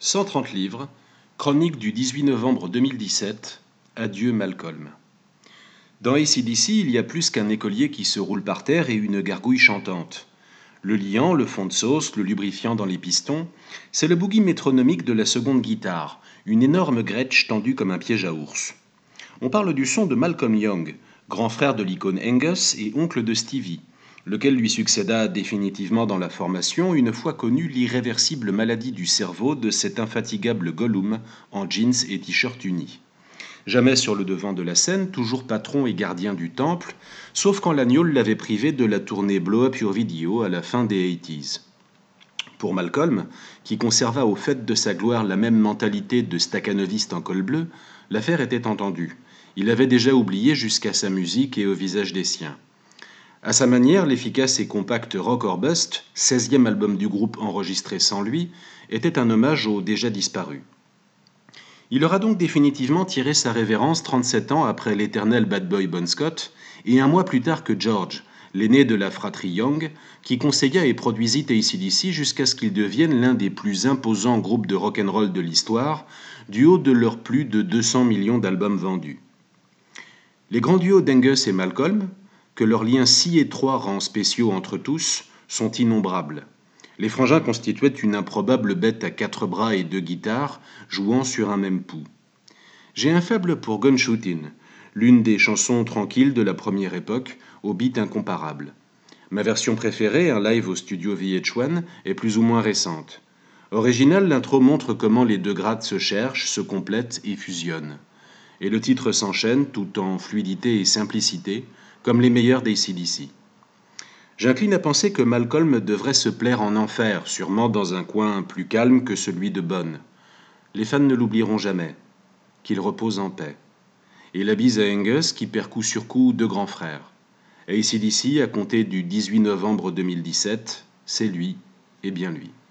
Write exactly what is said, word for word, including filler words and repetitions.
cent trente livres, chronique du dix-huit novembre deux mille dix-sept, Adieu Malcolm. Dans A C D C, il y a plus qu'un écolier qui se roule par terre et une gargouille chantante. Le liant, le fond de sauce, le lubrifiant dans les pistons, c'est le boogie métronomique de la seconde guitare, une énorme gretsch tendue comme un piège à ours. On parle du son de Malcolm Young, grand frère de l'icône Angus et oncle de Stevie, lequel lui succéda définitivement dans la formation une fois connue l'irréversible maladie du cerveau de cet infatigable Gollum en jeans et t-shirt unis. Jamais sur le devant de la scène, toujours patron et gardien du temple, sauf quand l'agneau l'avait privé de la tournée Blow Up Your Video à la fin des quatre-vingt-dix. Pour Malcolm, qui conserva au fait de sa gloire la même mentalité de staccanoviste en col bleu, l'affaire était entendue. Il avait déjà oublié jusqu'à sa musique et au visage des siens. À sa manière, l'efficace et compact Rock or Bust, seizième album du groupe enregistré sans lui, était un hommage au déjà disparu. Il aura donc définitivement tiré sa révérence trente-sept ans après l'éternel bad boy Bon Scott, et un mois plus tard que George, l'aîné de la fratrie Young, qui conseilla et produisit A C D C jusqu'à ce qu'il devienne l'un des plus imposants groupes de rock'n'roll de l'histoire, du haut de leurs plus de deux cents millions d'albums vendus. Les grands duos d'Angus et Malcolm, que leurs liens si étroits rend spéciaux entre tous, sont innombrables. Les frangins constituaient une improbable bête à quatre bras et deux guitares, jouant sur un même pouls. J'ai un faible pour Gun Shootin', l'une des chansons tranquilles de la première époque, au beat incomparable. Ma version préférée, un live au studio V H un, est plus ou moins récente. Originale, l'intro montre comment les deux grades se cherchent, se complètent et fusionnent. Et le titre s'enchaîne tout en fluidité et simplicité, comme les meilleurs d'A C D C. J'incline à penser que Malcolm devrait se plaire en enfer, sûrement dans un coin plus calme que celui de Bonn. Les fans ne l'oublieront jamais. Qu'il repose en paix. Et la bise à Angus qui perd coup sur coup deux grands frères. A C D C, à compter du dix-huit novembre deux mille dix-sept, c'est lui et bien lui.